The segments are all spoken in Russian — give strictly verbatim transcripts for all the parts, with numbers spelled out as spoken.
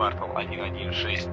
квартал один один шесть.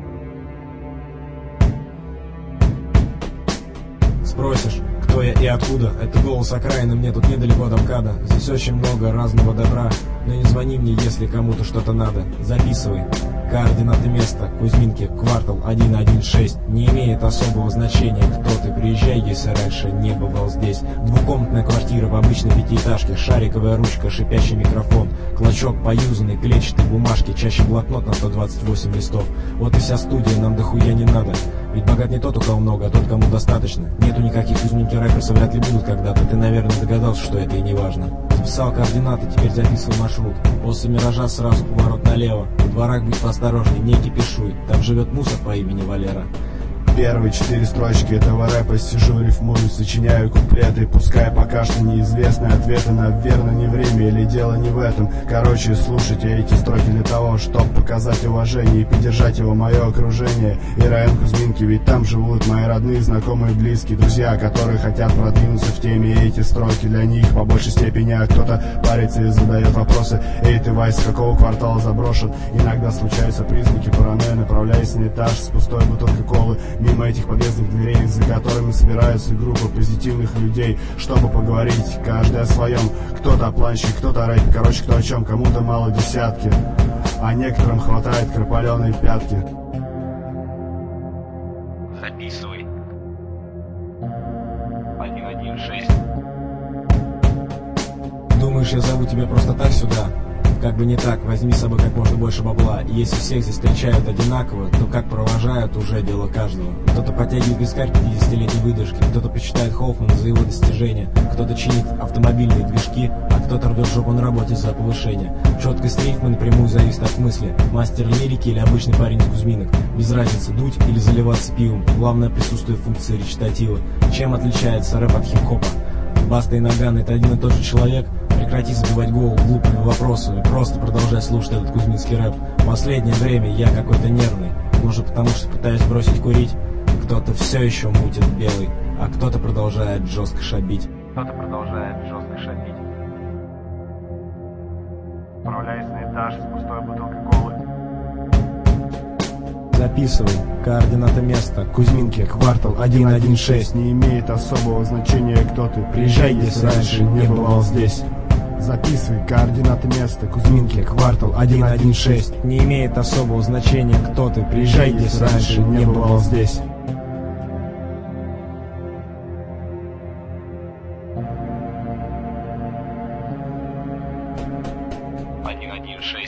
Спросишь, кто я и откуда? Это голос окраины, мне тут недалеко до МКАДа. Здесь очень много разного добра, но не звони мне, если кому-то что-то надо. Записывай. Координаты места: Кузьминки, квартал один один шесть. Не имеет особого значения, кто ты. Приезжай, если раньше не бывал здесь. Двухкомнатная квартира в обычной пятиэтажке. Шариковая ручка, шипящий микрофон. Клочок поюзанной клетчатой бумажки. Чаще блокнот на сто двадцать восемь листов. Вот и вся студия, нам дохуя не надо. Ведь богат не тот, у кого много, а тот, кому достаточно. Нету никаких Кузьминки рэперса, вряд ли будут когда-то. Ты, наверное, догадался, что это и не важно. Записал координаты, теперь записывай маршрут. После «Миража» сразу поворот налево. В дворах будь поосторожней, не кипишуй. Там живет мусор по имени Валера. Первые четыре строчки этого рэпа сижу, рифмую, сочиняю куплеты. Пускай пока что неизвестны ответы, наверное, не время или дело не в этом. Короче, слушайте эти строки для того, чтобы показать уважение и поддержать его мое окружение. И район Кузьминки, ведь там живут мои родные, знакомые, близкие, друзья, которые хотят продвинуться в теме. И эти строки для них по большей степени, а кто-то парится и задает вопросы. Эй, ты, Вась, с какого квартала заброшен? Иногда случаются признаки паранойи, направляясь на этаж с пустой бутылкой колы. Мимо этих подъездных дверей, за которыми собираются группы позитивных людей, чтобы поговорить, каждый о своем. Кто-то планщик, кто-то рэпер, короче, кто о чем, кому-то мало десятки, а некоторым хватает кропаленой пятки. Записывай. один один шесть. Думаешь, я зову тебя просто так сюда? Как бы не так, возьми с собой как можно больше бабла. И если всех здесь встречают одинаково, то как провожают, уже дело каждого. Кто-то подтягивает вискарь пятидесятилетней выдержки, кто-то почитает Хоффмана за его достижения, кто-то чинит автомобильные движки, а кто-то рвет жопу на работе за повышение. Четкость рифмы напрямую зависит от мысли. Мастер лирики или обычный парень из Кузьминок. Без разницы, дуть или заливаться пивом. Главное присутствие функции речитатива. Чем отличается рэп от хип-хопа? Баста и Наган — это один и тот же человек. Прекрати забивать голову глупыми вопросами, просто продолжай слушать этот кузьминский рэп. В последнее время я какой-то нервный. Может, потому что пытаюсь бросить курить? Кто-то все еще мутит белый, а кто-то продолжает жестко шабить. Кто-то продолжает жестко шабить. Отправляясь на этаж с пустой бутылкой колы. Записывай. Координаты места: Кузьминки, квартал один один шесть. Не имеет особого значения, кто ты. Приезжай, если раньше не бывал здесь. Записывай координаты места: Кузьминки, квартал один один шесть. Не имеет особого значения, кто ты. Приезжай, если раньше не бывал здесь. один один шесть.